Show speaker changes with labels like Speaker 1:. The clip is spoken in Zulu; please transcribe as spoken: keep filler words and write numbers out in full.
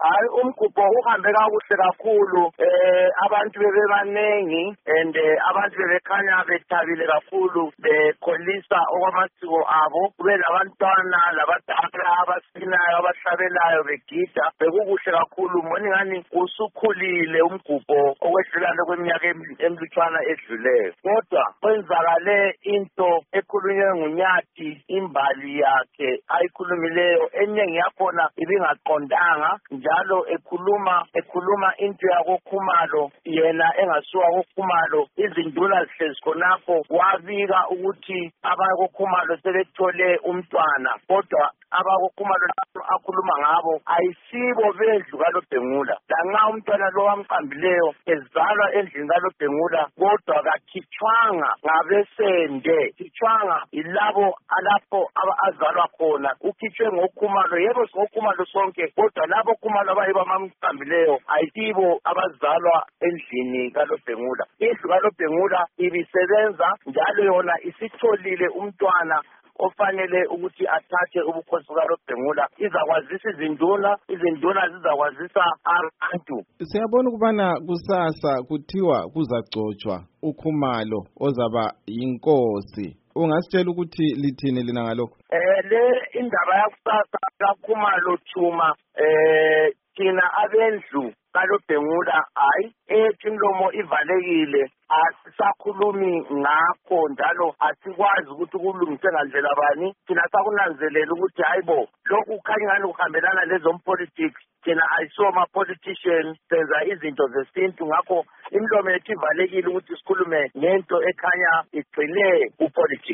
Speaker 1: Hayi umgubho uhambe kakuhle kakhulu eh abantu bebebanengi and abantu bebekhanya bethabile kakhulu bekholisa okwamasiko abo kube labantwana labadala abasinayo abahlabelayo begida bekukuhle kakhulu mbona ngani usukhulile umgubho okwedlulana kweminyaka emlutshwana edluleyo kodwa kwenzakale into ekhulunywe nguNyathi imbali yakhe ayikhulumileyo eningi yakhona ibingaqondanga njalo ekhuluma ekhuluma into yakoKhumalo yena engasuka koKhumalo izinduna zihlezi khonapho wabika ukuthi abakoKhumalo sebethole umntwana kodwa abakoKhumalo akhuluma ngabo ayisibo bedlu kaLobhengula lanxa umntwana lo wamqambileyo ezalwa endlini kaLobhengula kodwa kakhitshwanga ngabesende khitshwanga ilabo alapho azalwa khona ukhitshwe ngoKhumalo yebo ngoKhumalo sonke kodwa labo Khumalo abayibamamqambileyo ayisibo abazalwa endlini kaLobhengula indlu kaLobhengula ibisebenza njalo yona isitholile umntwana ofanele ukuthi athathe ubukhosi bukaLobhengula izakwazisa izinduna izinduna zizakwazisa abantu.
Speaker 2: Siyabona ukubana kusasa kuthiwa kuzagcotshwa uKhumalo ozaba yinkosi ungasitshela ukuthi lithini lina ngalokho?
Speaker 1: Eh le indaba yakusasa kaKhumalo Chuma eh thina abendlu kaLobhengula hayi ethi imlomo ivalekile asisakhulumi ngakho njalo asikwazi ukuthi kulungise ngandlela bani thina sakunanzelela ukuthi hayibo lokhu kukhanya ngani kuhambelana lezo politics thina ayisoma politician senza izinto zesintu ngakho imlomo yethu ivalekile ukuthi sikhulume ngento ekhanya igcine upolitics.